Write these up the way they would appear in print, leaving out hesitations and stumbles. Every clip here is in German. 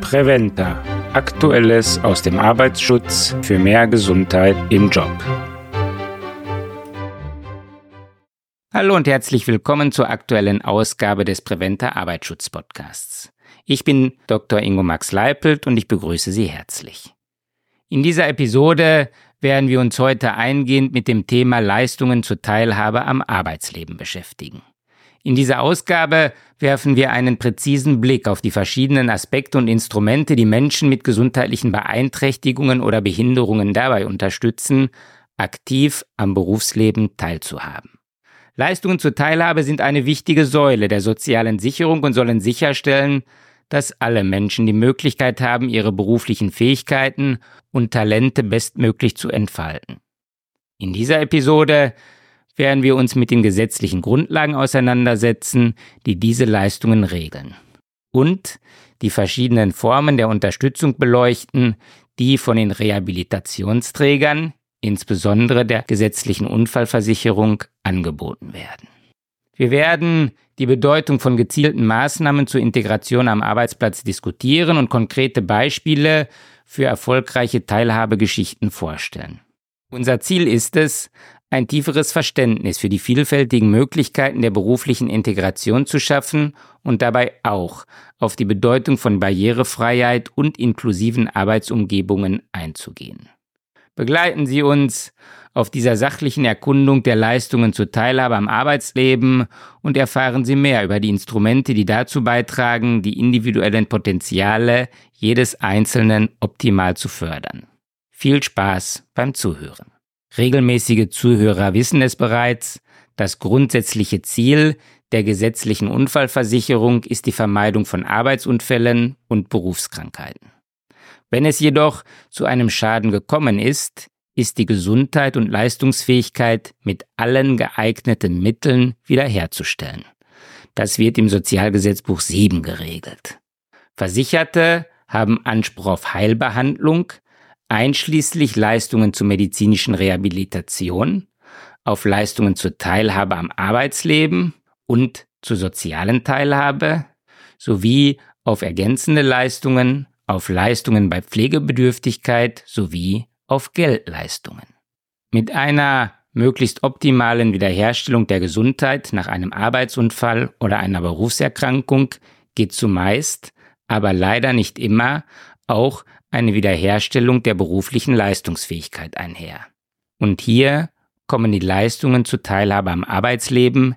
Preventa. Aktuelles aus dem Arbeitsschutz für mehr Gesundheit im Job. Hallo und herzlich willkommen zur aktuellen Ausgabe des Preventa Arbeitsschutz Podcasts. Ich bin Dr. Ingo Max Leipelt und ich begrüße Sie herzlich. In dieser Episode werden wir uns heute eingehend mit dem Thema Leistungen zur Teilhabe am Arbeitsleben beschäftigen. In dieser Ausgabe werfen wir einen präzisen Blick auf die verschiedenen Aspekte und Instrumente, die Menschen mit gesundheitlichen Beeinträchtigungen oder Behinderungen dabei unterstützen, aktiv am Berufsleben teilzuhaben. Leistungen zur Teilhabe sind eine wichtige Säule der sozialen Sicherung und sollen sicherstellen, dass alle Menschen die Möglichkeit haben, ihre beruflichen Fähigkeiten und Talente bestmöglich zu entfalten. In dieser Episode werden wir uns mit den gesetzlichen Grundlagen auseinandersetzen, die diese Leistungen regeln, und die verschiedenen Formen der Unterstützung beleuchten, die von den Rehabilitationsträgern, insbesondere der gesetzlichen Unfallversicherung, angeboten werden. Wir werden die Bedeutung von gezielten Maßnahmen zur Integration am Arbeitsplatz diskutieren und konkrete Beispiele für erfolgreiche Teilhabegeschichten vorstellen. Unser Ziel ist es, ein tieferes Verständnis für die vielfältigen Möglichkeiten der beruflichen Integration zu schaffen und dabei auch auf die Bedeutung von Barrierefreiheit und inklusiven Arbeitsumgebungen einzugehen. Begleiten Sie uns auf dieser sachlichen Erkundung der Leistungen zur Teilhabe am Arbeitsleben und erfahren Sie mehr über die Instrumente, die dazu beitragen, die individuellen Potenziale jedes Einzelnen optimal zu fördern. Viel Spaß beim Zuhören. Regelmäßige Zuhörer wissen es bereits, das grundsätzliche Ziel der gesetzlichen Unfallversicherung ist die Vermeidung von Arbeitsunfällen und Berufskrankheiten. Wenn es jedoch zu einem Schaden gekommen ist, ist die Gesundheit und Leistungsfähigkeit mit allen geeigneten Mitteln wiederherzustellen. Das wird im Sozialgesetzbuch 7 geregelt. Versicherte haben Anspruch auf Heilbehandlung, einschließlich Leistungen zur medizinischen Rehabilitation, auf Leistungen zur Teilhabe am Arbeitsleben und zur sozialen Teilhabe, sowie auf ergänzende Leistungen, auf Leistungen bei Pflegebedürftigkeit sowie auf Geldleistungen. Mit einer möglichst optimalen Wiederherstellung der Gesundheit nach einem Arbeitsunfall oder einer Berufserkrankung geht zumeist, aber leider nicht immer, auch eine Wiederherstellung der beruflichen Leistungsfähigkeit einher. Und hier kommen die Leistungen zur Teilhabe am Arbeitsleben,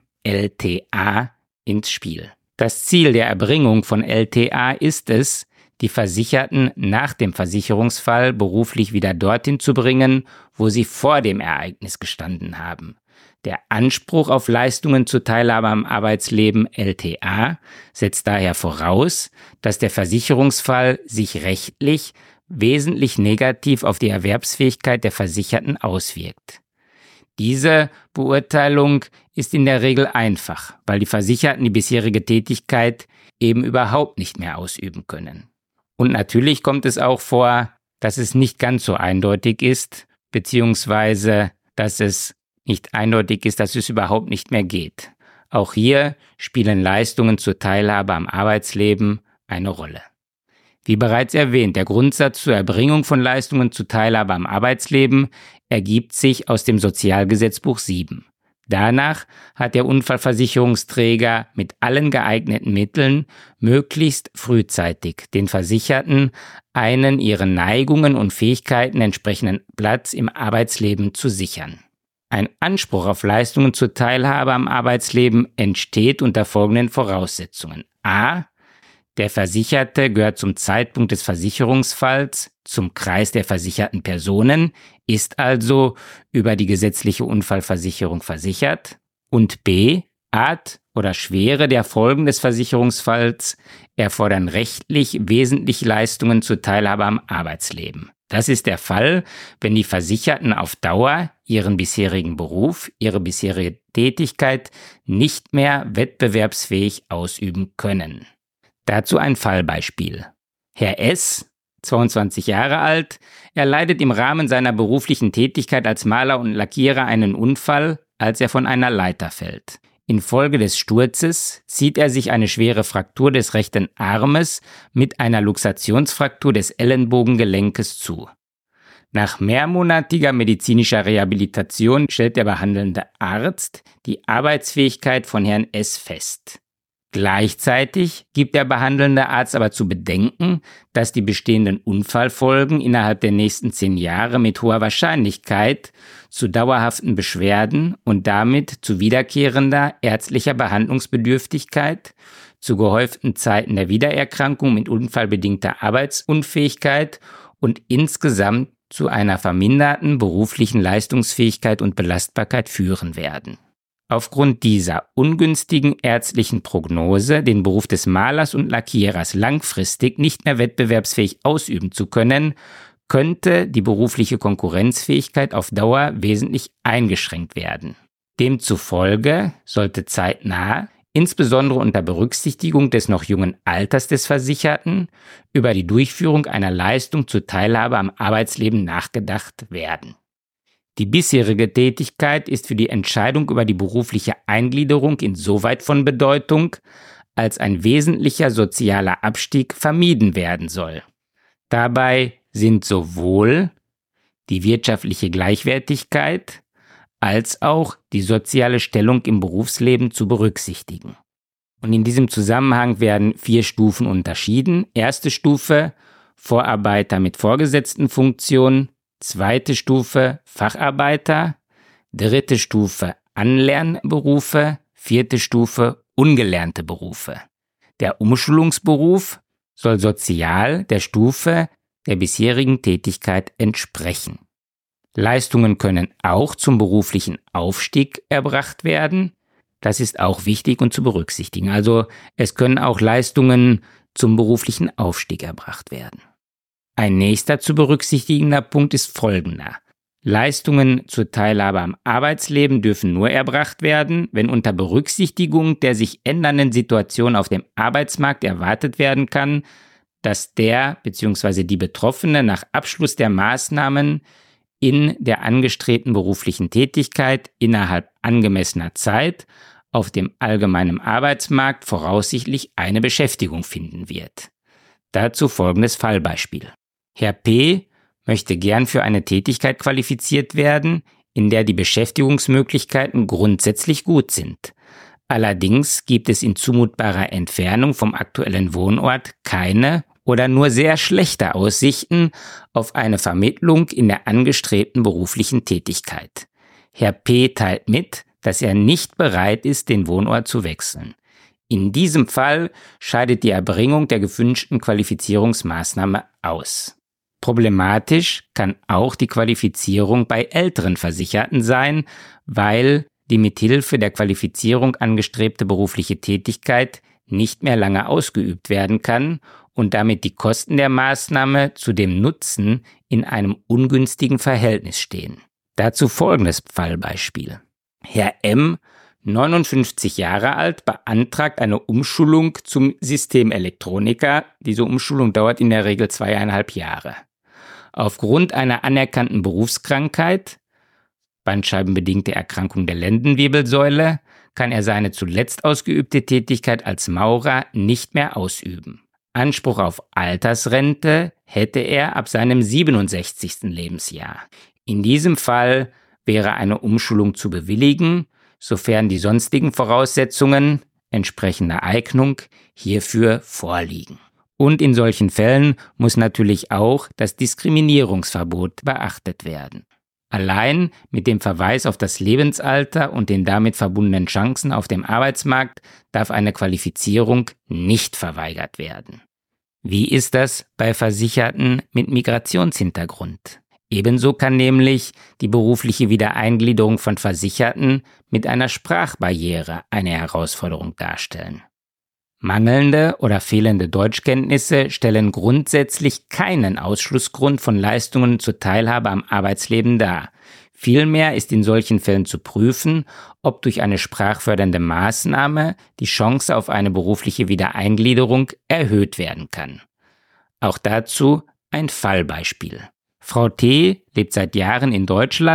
LTA, ins Spiel. Das Ziel der Erbringung von LTA ist es, die Versicherten nach dem Versicherungsfall beruflich wieder dorthin zu bringen, wo sie vor dem Ereignis gestanden haben. Der Anspruch auf Leistungen zur Teilhabe am Arbeitsleben, LTA, setzt daher voraus, dass der Versicherungsfall sich rechtlich wesentlich negativ auf die Erwerbsfähigkeit der Versicherten auswirkt. Diese Beurteilung ist in der Regel einfach, weil die Versicherten die bisherige Tätigkeit eben überhaupt nicht mehr ausüben können. Und natürlich kommt es auch vor, dass es nicht ganz so eindeutig ist, beziehungsweise dass es nicht eindeutig ist, dass es überhaupt nicht mehr geht. Auch hier spielen Leistungen zur Teilhabe am Arbeitsleben eine Rolle. Wie bereits erwähnt, der Grundsatz zur Erbringung von Leistungen zur Teilhabe am Arbeitsleben ergibt sich aus dem Sozialgesetzbuch 7. Danach hat der Unfallversicherungsträger mit allen geeigneten Mitteln möglichst frühzeitig den Versicherten einen ihren Neigungen und Fähigkeiten entsprechenden Platz im Arbeitsleben zu sichern. Ein Anspruch auf Leistungen zur Teilhabe am Arbeitsleben entsteht unter folgenden Voraussetzungen. A. Der Versicherte gehört zum Zeitpunkt des Versicherungsfalls zum Kreis der versicherten Personen, ist also über die gesetzliche Unfallversicherung versichert. Und B. Art oder Schwere der Folgen des Versicherungsfalls erfordern rechtlich wesentliche Leistungen zur Teilhabe am Arbeitsleben. Das ist der Fall, wenn die Versicherten auf Dauer ihren bisherigen Beruf, ihre bisherige Tätigkeit nicht mehr wettbewerbsfähig ausüben können. Dazu ein Fallbeispiel. Herr S., 22 Jahre alt, erleidet im Rahmen seiner beruflichen Tätigkeit als Maler und Lackierer einen Unfall, als er von einer Leiter fällt. Infolge des Sturzes zieht er sich eine schwere Fraktur des rechten Armes mit einer Luxationsfraktur des Ellenbogengelenkes zu. Nach mehrmonatiger medizinischer Rehabilitation stellt der behandelnde Arzt die Arbeitsfähigkeit von Herrn S. fest. Gleichzeitig gibt der behandelnde Arzt aber zu bedenken, dass die bestehenden Unfallfolgen innerhalb der nächsten 10 Jahre mit hoher Wahrscheinlichkeit zu dauerhaften Beschwerden und damit zu wiederkehrender ärztlicher Behandlungsbedürftigkeit, zu gehäuften Zeiten der Wiedererkrankung mit unfallbedingter Arbeitsunfähigkeit und insgesamt zu einer verminderten beruflichen Leistungsfähigkeit und Belastbarkeit führen werden. Aufgrund dieser ungünstigen ärztlichen Prognose, den Beruf des Malers und Lackierers langfristig nicht mehr wettbewerbsfähig ausüben zu können, könnte die berufliche Konkurrenzfähigkeit auf Dauer wesentlich eingeschränkt werden. Demzufolge sollte zeitnah, insbesondere unter Berücksichtigung des noch jungen Alters des Versicherten, über die Durchführung einer Leistung zur Teilhabe am Arbeitsleben nachgedacht werden. Die bisherige Tätigkeit ist für die Entscheidung über die berufliche Eingliederung insoweit von Bedeutung, als ein wesentlicher sozialer Abstieg vermieden werden soll. Dabei sind sowohl die wirtschaftliche Gleichwertigkeit als auch die soziale Stellung im Berufsleben zu berücksichtigen. Und in diesem Zusammenhang werden 4 Stufen unterschieden. Erste Stufe, Vorarbeiter mit Vorgesetztenfunktion. Zweite Stufe, Facharbeiter. Dritte Stufe, Anlernberufe. 4. Stufe, ungelernte Berufe. Der Umschulungsberuf soll sozial der Stufe der bisherigen Tätigkeit entsprechen. Leistungen können auch zum beruflichen Aufstieg erbracht werden. Das ist auch wichtig und zu berücksichtigen. Also es können auch Leistungen zum beruflichen Aufstieg erbracht werden. Ein nächster zu berücksichtigender Punkt ist folgender. Leistungen zur Teilhabe am Arbeitsleben dürfen nur erbracht werden, wenn unter Berücksichtigung der sich ändernden Situation auf dem Arbeitsmarkt erwartet werden kann, dass der bzw. die Betroffene nach Abschluss der Maßnahmen in der angestrebten beruflichen Tätigkeit innerhalb angemessener Zeit auf dem allgemeinen Arbeitsmarkt voraussichtlich eine Beschäftigung finden wird. Dazu folgendes Fallbeispiel. Herr P. möchte gern für eine Tätigkeit qualifiziert werden, in der die Beschäftigungsmöglichkeiten grundsätzlich gut sind. Allerdings gibt es in zumutbarer Entfernung vom aktuellen Wohnort keine oder nur sehr schlechte Aussichten auf eine Vermittlung in der angestrebten beruflichen Tätigkeit. Herr P. teilt mit, dass er nicht bereit ist, den Wohnort zu wechseln. In diesem Fall scheidet die Erbringung der gewünschten Qualifizierungsmaßnahme aus. Problematisch kann auch die Qualifizierung bei älteren Versicherten sein, weil die mithilfe der Qualifizierung angestrebte berufliche Tätigkeit nicht mehr lange ausgeübt werden kann und damit die Kosten der Maßnahme zu dem Nutzen in einem ungünstigen Verhältnis stehen. Dazu folgendes Fallbeispiel. Herr M., 59 Jahre alt, beantragt eine Umschulung zum Systemelektroniker. Diese Umschulung dauert in der Regel 2,5 Jahre. Aufgrund einer anerkannten Berufskrankheit, bandscheibenbedingte Erkrankung der Lendenwirbelsäule, kann er seine zuletzt ausgeübte Tätigkeit als Maurer nicht mehr ausüben. Anspruch auf Altersrente hätte er ab seinem 67. Lebensjahr. In diesem Fall wäre eine Umschulung zu bewilligen, sofern die sonstigen Voraussetzungen, entsprechende Eignung, hierfür vorliegen. Und in solchen Fällen muss natürlich auch das Diskriminierungsverbot beachtet werden. Allein mit dem Verweis auf das Lebensalter und den damit verbundenen Chancen auf dem Arbeitsmarkt darf eine Qualifizierung nicht verweigert werden. Wie ist das bei Versicherten mit Migrationshintergrund? Ebenso kann nämlich die berufliche Wiedereingliederung von Versicherten mit einer Sprachbarriere eine Herausforderung darstellen. Mangelnde oder fehlende Deutschkenntnisse stellen grundsätzlich keinen Ausschlussgrund von Leistungen zur Teilhabe am Arbeitsleben dar. Vielmehr ist in solchen Fällen zu prüfen, ob durch eine sprachfördernde Maßnahme die Chance auf eine berufliche Wiedereingliederung erhöht werden kann. Auch dazu ein Fallbeispiel. Frau T. lebt seit Jahren in Deutschland,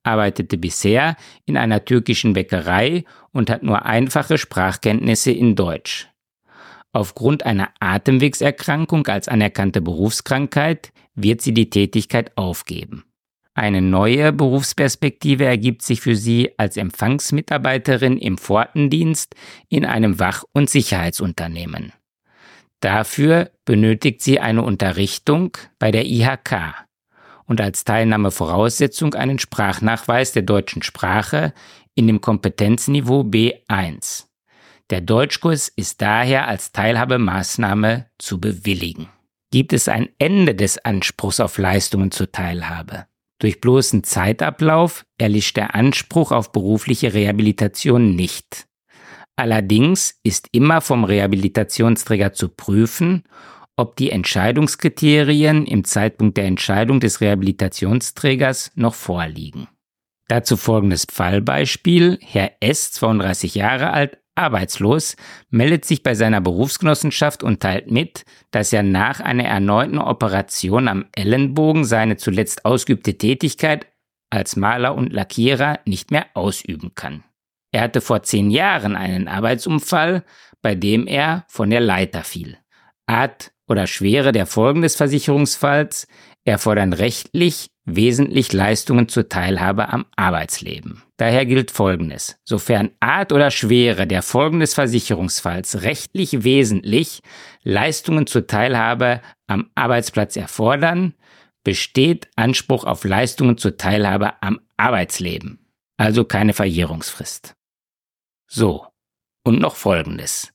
arbeitete bisher in einer türkischen Bäckerei und hat nur einfache Sprachkenntnisse in Deutsch. Aufgrund einer Atemwegserkrankung als anerkannte Berufskrankheit wird sie die Tätigkeit aufgeben. Eine neue Berufsperspektive ergibt sich für sie als Empfangsmitarbeiterin im Pfortendienst in einem Wach- und Sicherheitsunternehmen. Dafür benötigt sie eine Unterrichtung bei der IHK und als Teilnahmevoraussetzung einen Sprachnachweis der deutschen Sprache in dem Kompetenzniveau B1. Der Deutschkurs ist daher als Teilhabemaßnahme zu bewilligen. Gibt es ein Ende des Anspruchs auf Leistungen zur Teilhabe? Durch bloßen Zeitablauf erlischt der Anspruch auf berufliche Rehabilitation nicht. Allerdings ist immer vom Rehabilitationsträger zu prüfen, ob die Entscheidungskriterien im Zeitpunkt der Entscheidung des Rehabilitationsträgers noch vorliegen. Dazu folgendes Fallbeispiel. Herr S., 32 Jahre alt, arbeitslos, meldet sich bei seiner Berufsgenossenschaft und teilt mit, dass er nach einer erneuten Operation am Ellenbogen seine zuletzt ausgeübte Tätigkeit als Maler und Lackierer nicht mehr ausüben kann. Er hatte vor 10 Jahren einen Arbeitsunfall, bei dem er von der Leiter fiel. Art oder Schwere der Folgen des Versicherungsfalls erfordern rechtlich wesentlich Leistungen zur Teilhabe am Arbeitsleben. Daher gilt Folgendes: Sofern Art oder Schwere der Folgen des Versicherungsfalls rechtlich wesentlich Leistungen zur Teilhabe am Arbeitsplatz erfordern, besteht Anspruch auf Leistungen zur Teilhabe am Arbeitsleben, also keine Verjährungsfrist. So, und noch Folgendes: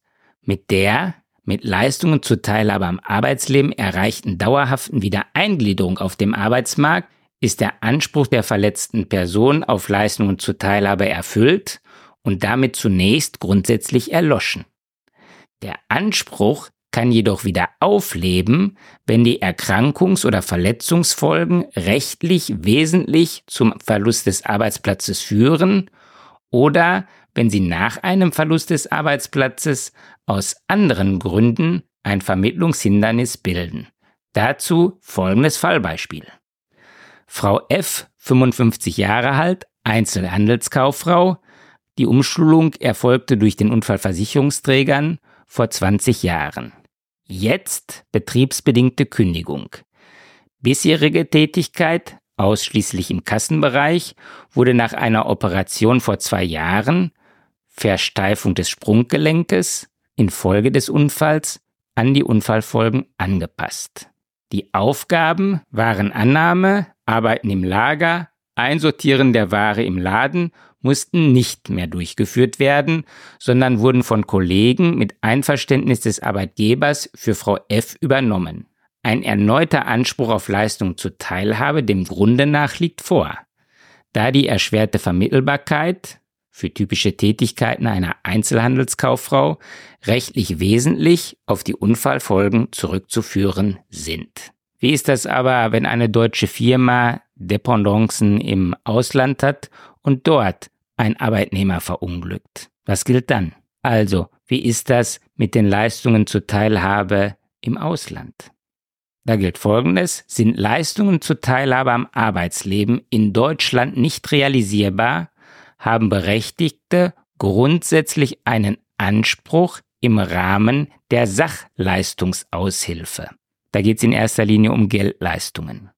Mit Leistungen zur Teilhabe am Arbeitsleben erreichten dauerhaften Wiedereingliederung auf dem Arbeitsmarkt ist der Anspruch der verletzten Person auf Leistungen zur Teilhabe erfüllt und damit zunächst grundsätzlich erloschen. Der Anspruch kann jedoch wieder aufleben, wenn die Erkrankungs- oder Verletzungsfolgen rechtlich wesentlich zum Verlust des Arbeitsplatzes führen oder wenn sie nach einem Verlust des Arbeitsplatzes aus anderen Gründen ein Vermittlungshindernis bilden. Dazu folgendes Fallbeispiel. Frau F., 55 Jahre alt, Einzelhandelskauffrau. Die Umschulung erfolgte durch den Unfallversicherungsträgern vor 20 Jahren. Jetzt betriebsbedingte Kündigung. Bisherige Tätigkeit, ausschließlich im Kassenbereich, wurde nach einer Operation vor 2 Jahren, Versteifung des Sprunggelenkes, infolge des Unfalls an die Unfallfolgen angepasst. Die Aufgaben waren Annahme, Arbeiten im Lager, Einsortieren der Ware im Laden mussten nicht mehr durchgeführt werden, sondern wurden von Kollegen mit Einverständnis des Arbeitgebers für Frau F. übernommen. Ein erneuter Anspruch auf Leistung zur Teilhabe dem Grunde nach liegt vor, da die erschwerte Vermittelbarkeit für typische Tätigkeiten einer Einzelhandelskauffrau rechtlich wesentlich auf die Unfallfolgen zurückzuführen sind. Wie ist das aber, wenn eine deutsche Firma Dependancen im Ausland hat und dort ein Arbeitnehmer verunglückt? Was gilt dann? Also, wie ist das mit den Leistungen zur Teilhabe im Ausland? Da gilt Folgendes: Sind Leistungen zur Teilhabe am Arbeitsleben in Deutschland nicht realisierbar, haben Berechtigte grundsätzlich einen Anspruch im Rahmen der Sachleistungsaushilfe. Da geht es in erster Linie um Geldleistungen.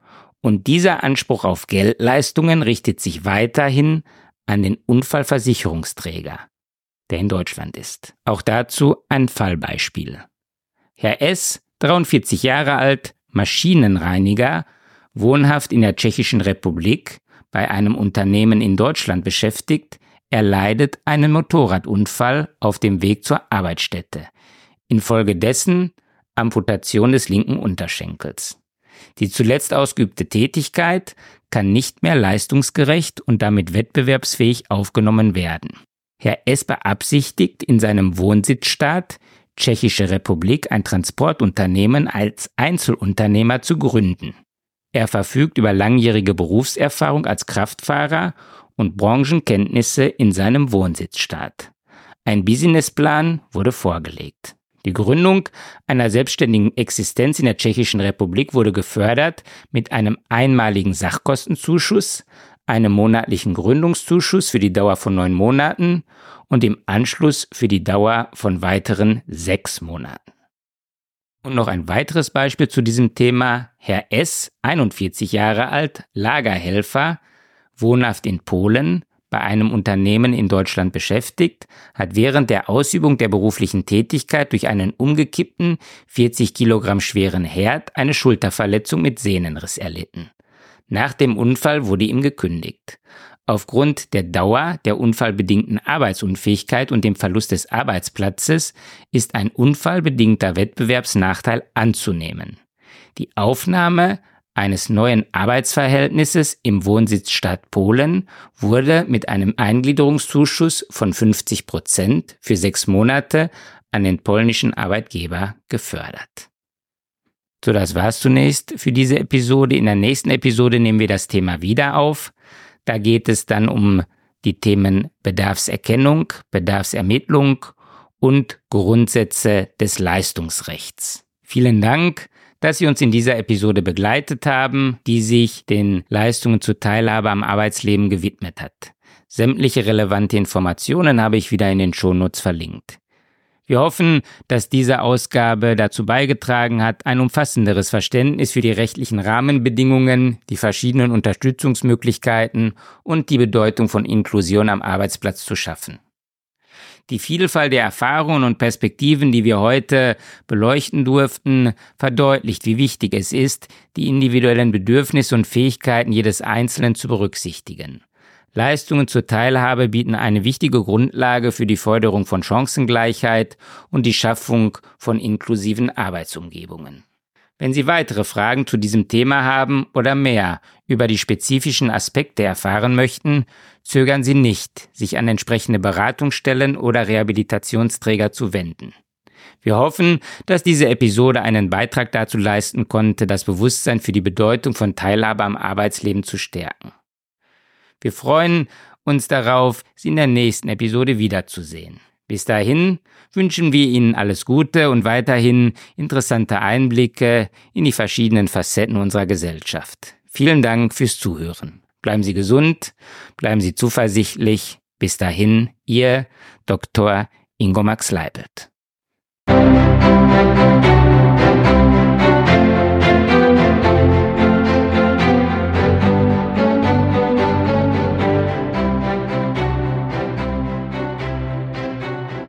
Und dieser Anspruch auf Geldleistungen richtet sich weiterhin an den Unfallversicherungsträger, der in Deutschland ist. Auch dazu ein Fallbeispiel. Herr S., 43 Jahre alt, Maschinenreiniger, wohnhaft in der Tschechischen Republik, bei einem Unternehmen in Deutschland beschäftigt, erleidet einen Motorradunfall auf dem Weg zur Arbeitsstätte. Infolgedessen Amputation des linken Unterschenkels. Die zuletzt ausgeübte Tätigkeit kann nicht mehr leistungsgerecht und damit wettbewerbsfähig aufgenommen werden. Herr S. beabsichtigt, in seinem Wohnsitzstaat Tschechische Republik ein Transportunternehmen als Einzelunternehmer zu gründen. Er verfügt über langjährige Berufserfahrung als Kraftfahrer und Branchenkenntnisse in seinem Wohnsitzstaat. Ein Businessplan wurde vorgelegt. Die Gründung einer selbstständigen Existenz in der Tschechischen Republik wurde gefördert mit einem einmaligen Sachkostenzuschuss, einem monatlichen Gründungszuschuss für die Dauer von 9 Monaten und im Anschluss für die Dauer von weiteren 6 Monaten. Und noch ein weiteres Beispiel zu diesem Thema. Herr S., 41 Jahre alt, Lagerhelfer, wohnhaft in Polen, bei einem Unternehmen in Deutschland beschäftigt, hat während der Ausübung der beruflichen Tätigkeit durch einen umgekippten, 40 Kilogramm schweren Herd eine Schulterverletzung mit Sehnenriss erlitten. Nach dem Unfall wurde ihm gekündigt. Aufgrund der Dauer der unfallbedingten Arbeitsunfähigkeit und dem Verlust des Arbeitsplatzes ist ein unfallbedingter Wettbewerbsnachteil anzunehmen. Die Aufnahme eines neuen Arbeitsverhältnisses im Wohnsitzstaat Polen wurde mit einem Eingliederungszuschuss von 50% für 6 Monate an den polnischen Arbeitgeber gefördert. So, das war's zunächst für diese Episode. In der nächsten Episode nehmen wir das Thema wieder auf. Da geht es dann um die Themen Bedarfserkennung, Bedarfsermittlung und Grundsätze des Leistungsrechts. Vielen Dank, dass Sie uns in dieser Episode begleitet haben, die sich den Leistungen zur Teilhabe am Arbeitsleben gewidmet hat. Sämtliche relevante Informationen habe ich wieder in den Shownotes verlinkt. Wir hoffen, dass diese Ausgabe dazu beigetragen hat, ein umfassenderes Verständnis für die rechtlichen Rahmenbedingungen, die verschiedenen Unterstützungsmöglichkeiten und die Bedeutung von Inklusion am Arbeitsplatz zu schaffen. Die Vielfalt der Erfahrungen und Perspektiven, die wir heute beleuchten durften, verdeutlicht, wie wichtig es ist, die individuellen Bedürfnisse und Fähigkeiten jedes Einzelnen zu berücksichtigen. Leistungen zur Teilhabe bieten eine wichtige Grundlage für die Förderung von Chancengleichheit und die Schaffung von inklusiven Arbeitsumgebungen. Wenn Sie weitere Fragen zu diesem Thema haben oder mehr über die spezifischen Aspekte erfahren möchten, zögern Sie nicht, sich an entsprechende Beratungsstellen oder Rehabilitationsträger zu wenden. Wir hoffen, dass diese Episode einen Beitrag dazu leisten konnte, das Bewusstsein für die Bedeutung von Teilhabe am Arbeitsleben zu stärken. Wir freuen uns darauf, Sie in der nächsten Episode wiederzusehen. Bis dahin wünschen wir Ihnen alles Gute und weiterhin interessante Einblicke in die verschiedenen Facetten unserer Gesellschaft. Vielen Dank fürs Zuhören. Bleiben Sie gesund, bleiben Sie zuversichtlich. Bis dahin, Ihr Dr. Ingo Max Leipelt.